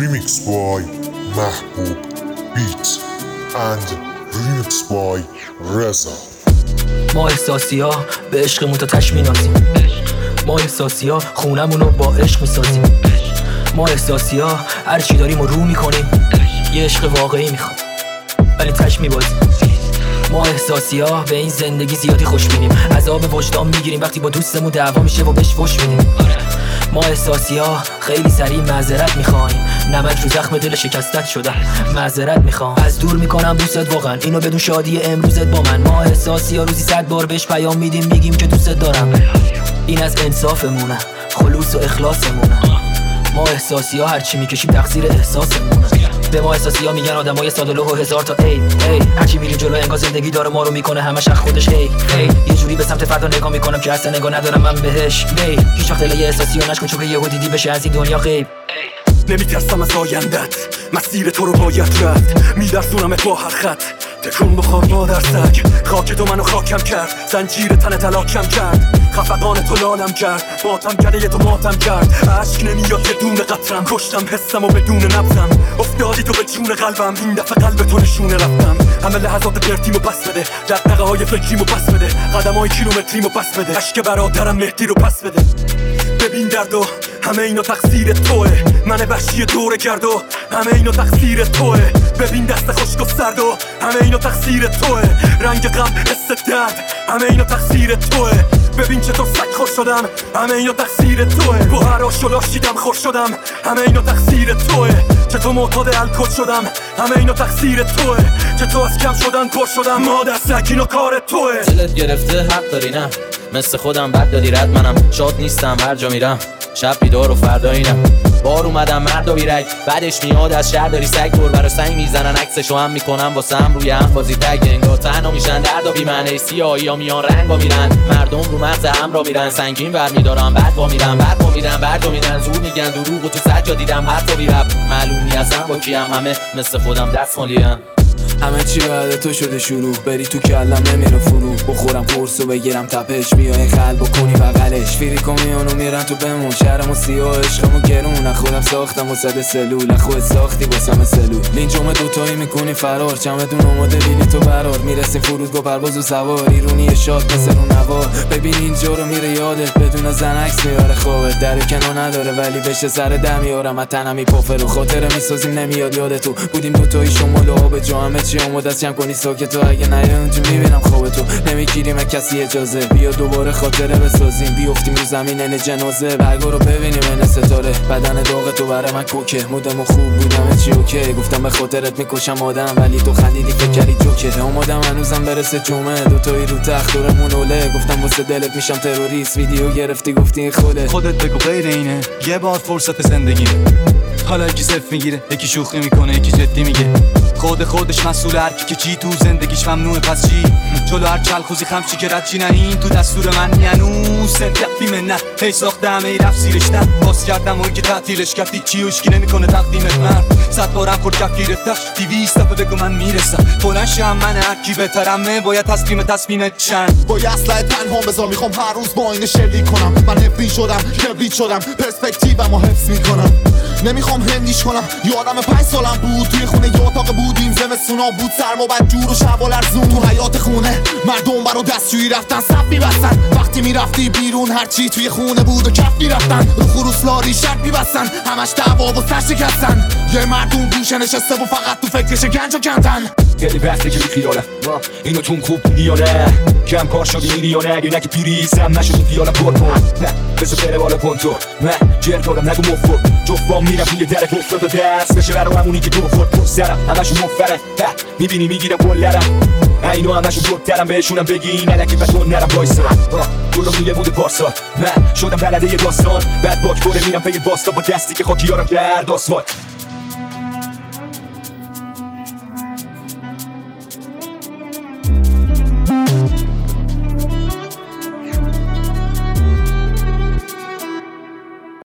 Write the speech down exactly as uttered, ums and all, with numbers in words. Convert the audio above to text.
Remix by Mahbub Beats and Remix by Reza. ما احساسی ها به عشقمون تا تش می‌نازیم. ما احساسی ها خونمونو با عشق میسازیم. ما احساسی ها هر چی داریم و رو میکنیم. یه عشق واقعی میخوام ولی تش میبازیم. ما احساسی ها به این زندگی زیادی خوش بینیم. عذاب وجدان میگیریم وقتی با دوستمون دعوا میشه و بهش فوش میدیم. ما احساسی ها خیلی سریع معذرت میخوایم. نمک رو زخم دل شکستت شدم، معذرت میخوام. از دور میکنم دوستت واقعا، اینو بدون شادی امروزت با من. ما احساسی ها روزی صد بار بهش پیام میدیم، میگیم که دوستت دارم. این از انصافمونه، خلوص و اخلاصمونه. ما احساسی ها هرچی میکشیم تقصیر احساسمونه. به ما احساسی ها میگن آدمای ساده لوح و هزار تا ای ای. هرچی میریم جلو انگار زندگی داره ما رو میکنه همش از خودش هی هی. یه جوری به سمت فردا نگاه میکنم که اصلا نگاه ندارم من بهش. هی هیچ وقت یه احساسی رو نشکن چون که یهو دیدی بشه از این دنیا غیب. نمیترسم از آیندت، مسیر تو رو باید رفت. میدرسونمت با هر خط، تکون بخواد مادر سگ. خاک تو منو خاکم کرد، زنجیر تن تلاکم کرد. خفقان تو لالم کرد، ماتم کرده تو ماتم کرد. عشق نمیاد یه دونه قطرم، کشتم حسم و بدون نبضم. افتادی تو به جون قلبم، این دفعه قلب تو نشونه رفتم. همه لحظات پرتیمو پس بده، دقدقه های فکریمو پس بده. قدم های کیلومتریمو پس بده، عشق برادرم مهدی رو پس بده. ببین دردو همه اینا تقصیر توه، من وحشی دوره کرد و همه اینا تقصیر توه. ببین دست خشک و سرد و همه اینا تقصیر توه. رنگ غم حس درد همه اینا تقصیر توه. ببین چطور سگ خور شدم، همه اینا تقصیر توه. با هر آش و لاشیدم خور شدم، همه اینا تقصیر توه. چطور معتاد الکل شدم، همه اینا تقصیر توه. چطور از کم شدن پر شدم، مادر سگ اینا کار توه. دلت گرفته حق داری نه، مثل خودم بد داری رد. منم شاد نیستم هر جا میرم، شب بیدار و فردا اینم. بار اومدم مرد و بیرک، بعدش میاد از شهر داری سگ. دور برا سنگ میزنن عکسشو هم میکنم واسه هم روی هم بازی تگ. انگار تنها میشن درد و بی‌معنی، سیاهی ها میان رنگ با میرن. مردم رو مغز هم را میرن، سنگین ور میدارم بعد با میرن. بعد با میرن بعد میرن، زور میگن دروغ و تو سجا دیدم حتی بی رب. معلوم نیستم با کیم، همه مثل خودم دست مالیم. همه چی بعد تو شده شروع، بری تو کلم نمیره فرو. بخورم قرص و بگیرم تپش، بیای خلب کنی بغلش. فیریکو میانو میرن تو بمون، شهرمو سیاه عشقمو گرون. از خودم ساختم و صد سلول، از خود ساختی واسم سلول. لینجوم دوتایی میکنی فرار، چمدون اومده بیلی تو برار. میرسیم فرودگاه پرواز و سوار، ایرونی شاد مثل رو نوار. ببین اینجا رو میره یادت، بدون زن عکس میاره خوابت. در کنار نداره ولی بشه سر دم میارم. از تنم میپافه رو خاطره میسازیم نمیاد یاد تو. بودیم دوتایی شمال و آب جا، همه چی آماده است جمع کنی ساکت. تو اگه نیای اونجا میبینم خواب تو. نمیگیریم از کسی اجازه، بیا دوباره خاطره بسازیم. بیافتیم رو زمین این جنازه، برگا رو ببینیم این ستاره. بدن داغ تو برای من کوکه، مودم خوب بودم چی اوکی. گفتم به خاطرت میکشم آدم، ولی تو خندیدی فکر کردی جوکه. اومدم هنوزم برسه جمعه، دوتایی رو تخت دورمون اوله. گفتم واسه دلت میشم تروریست، ویدیو گرفتی گفتی این خوده. خودت بگو غیر اینه، یه بار فرصت زندگی. حالا یکی صف میگیره، یکی شوخی میکنه، یکی جدی میگه. خود خودش مسئول، هر کی که چی تو زندگیش ممنوعه پس چی. جلو هر چلخوزی خمچی که رد چی نه، این تو دستور من یانوس سنتفی منت. هی ساختم ای رفت زیرش نه، باز کردم اون که تعطیلش کردی چی وشکی نمیکنه تقدیمت مرد. صد بارم خورد کف گرفتش، دیویست دفعه بگو من میرسم. بلنشم من هر کی بهترمه، باید تسلیم تصمیمت چند. با یه اسلحه تنها بذار، میخوام هر روز با اینه شلیک کنم. من حفری شدم کبریت شدم، پرسپکتیومو حفظ میکنم. نمیخوام هندیش کنم، یادم پنج سالم بود توی خونه یه اتاق بودیم. زمستونا بود سرما بد جور و شب و لرزون. تو حیات خونه مردم برا دستشویی رفتن، صف میبستن. وقتی میرفتی بیرون هرچی توی خونه بود و کف میرفتن. رو خروس لاری شرط میبستن، همش دعوا و سر شکستن. یه مردم گوشه نشسته و فقط تو فکرش گنج و کندن. خیلی بحثه که بیخیاله، اینو تون خوب دیدی یا نه؟ کم کار شدی میری یا نه؟ اگه نگه پیریزم نشدی خیالم پر کن. نه بسو بره بالا کنتور، نه جر دارم نگو مفر. جفام میرم توی درک افتاد و دست بشه برا همونی که تو خورد پر سرم. همشون مفره میبینی میگیرم گلرم. اینو همشون دورترم، بهشونم بگی نلکی و تو نرم بایستا. جلو میگه بود پارسال، من شدم بلده یه داستان. بعد باک بره میرم پی باستا، با دستی که خاکی یارم کرد آسفالت.